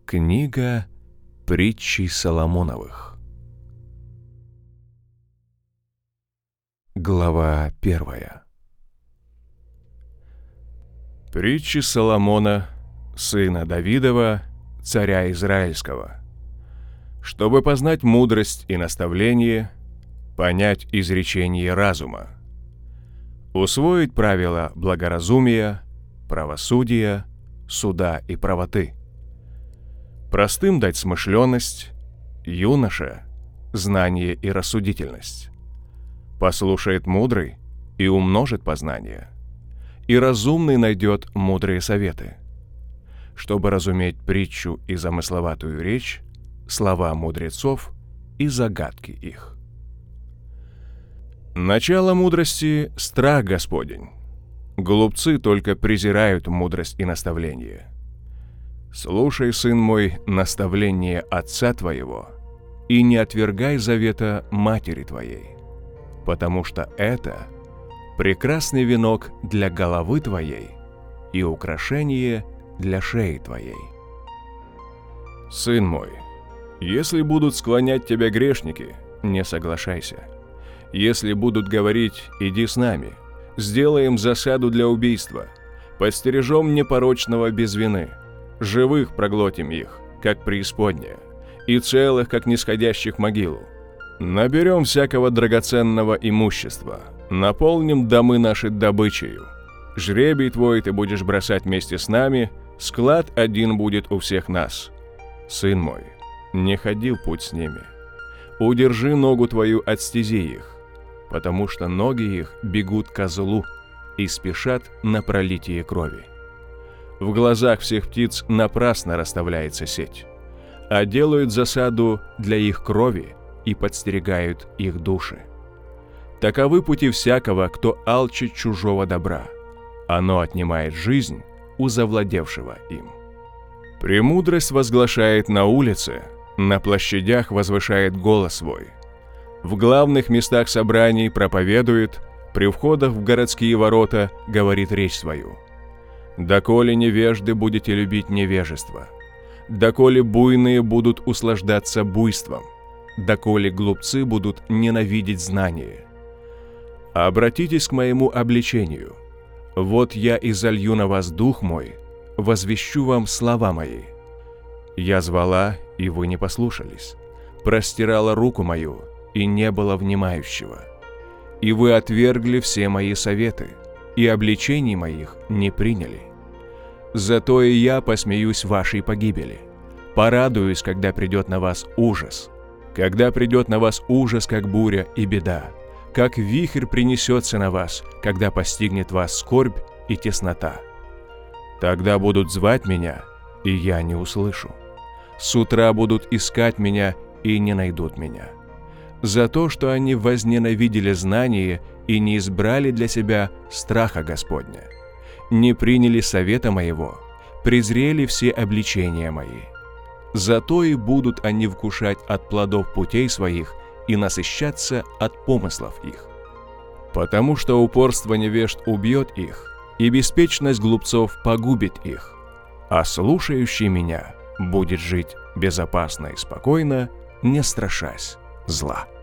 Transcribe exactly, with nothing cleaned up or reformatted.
Книга притчей Соломоновых. Глава первая. Притчи Соломона, сына Давидова, царя Израильского, чтобы познать мудрость и наставление, понять изречение разума, усвоить правила благоразумия, правосудия, суда и правоты, простым дать смышленность, юноше — знание и рассудительность. Послушает мудрый и умножит познание, и разумный найдет мудрые советы. Чтобы разуметь притчу и замысловатую речь, слова мудрецов и загадки их. Начало мудрости — страх Господень. Глупцы только презирают мудрость и наставление. Слушай, сын мой, наставление отца твоего, и не отвергай завета матери твоей, потому что это прекрасный венок для головы твоей и украшение для шеи твоей. Сын мой, если будут склонять тебя грешники, не соглашайся. Если будут говорить: иди с нами, сделаем засаду для убийства, подстережем непорочного без вины, живых проглотим их, как преисподняя, и целых, как нисходящих в могилу. Наберем всякого драгоценного имущества, наполним домы наши добычею. Жребий твой ты будешь бросать вместе с нами, склад один будет у всех нас. Сын мой, не ходи в путь с ними. Удержи ногу твою от стези их, потому что ноги их бегут ко злу и спешат на пролитие крови. В глазах всех птиц напрасно расставляется сеть, а делают засаду для их крови и подстерегают их души. Таковы пути всякого, кто алчит чужого добра. Оно отнимает жизнь у завладевшего им. Премудрость возглашает на улице, на площадях возвышает голос свой. В главных местах собраний проповедует, при входах в городские ворота говорит речь свою. Доколе невежды будете любить невежество, доколе буйные будут услаждаться буйством, доколе глупцы будут ненавидеть знание. Обратитесь к моему обличению. Вот я изолью на вас дух мой, возвещу вам слова мои. Я звала, и вы не послушались, простирала руку мою, и не было внимающего. И вы отвергли все мои советы, и обличений моих не приняли. Зато и я посмеюсь вашей погибели, порадуюсь, когда придет на вас ужас, когда придет на вас ужас, как буря и беда, как вихрь принесется на вас, когда постигнет вас скорбь и теснота. Тогда будут звать меня, и я не услышу. С утра будут искать меня, и не найдут меня. За то, что они возненавидели знание и не избрали для себя страха Господня, не приняли совета моего, презрели все обличения мои. Зато и будут они вкушать от плодов путей своих и насыщаться от помыслов их. Потому что упорство невежд убьет их, и беспечность глупцов погубит их, а слушающий меня будет жить безопасно и спокойно, не страшась зла.